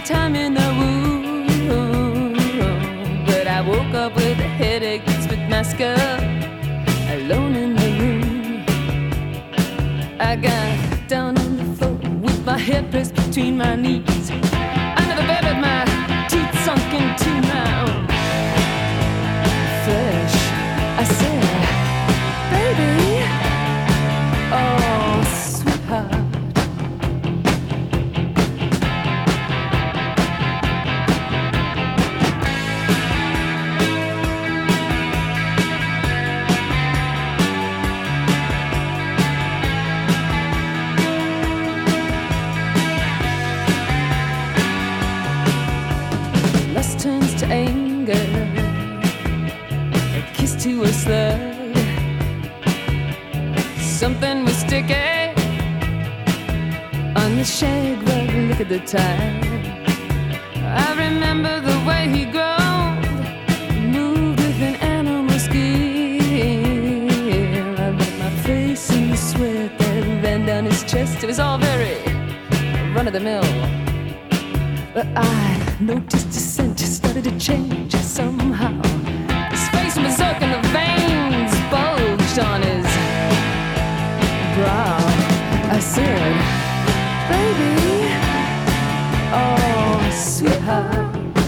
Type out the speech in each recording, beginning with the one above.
time in the womb, but I woke up with a headache that's with my skull, alone in the room. I got down on the floor with my head pressed between my knees, under the bed with my teeth sunk into my own flesh. I said, baby, oh sweetheart. Lust turns to anger, a kiss to a slug. Something was sticky on the shag rug. Look at the time. I remember the way he groaned, moved with an animal skill. I rubbed my face in the sweat that ran down his chest. It was all very run of the mill, but I noticed his scent started to change somehow. His face was berserk and the veins bulged on his brow. I said, baby, oh sweetheart.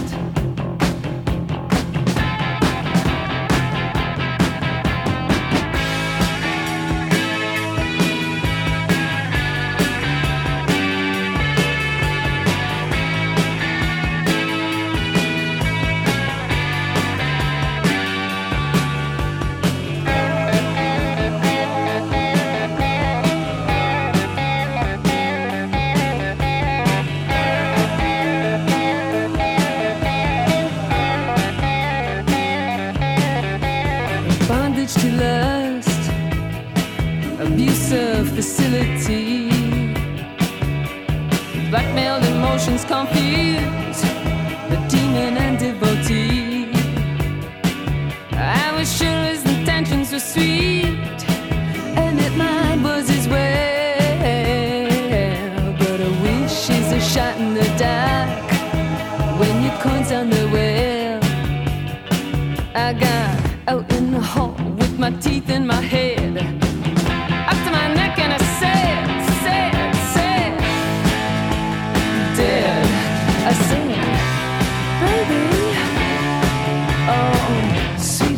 Bondage to lust, abusive facility, blackmailed emotions confused, the demon and devotee. I was sure his intentions were sweet, and that mine was as well, but a wish is a shot in the dark when your coin's on the well. I got out in the hall with my teeth in my head, up to my neck, and I said, dead. I said, baby, oh sweet.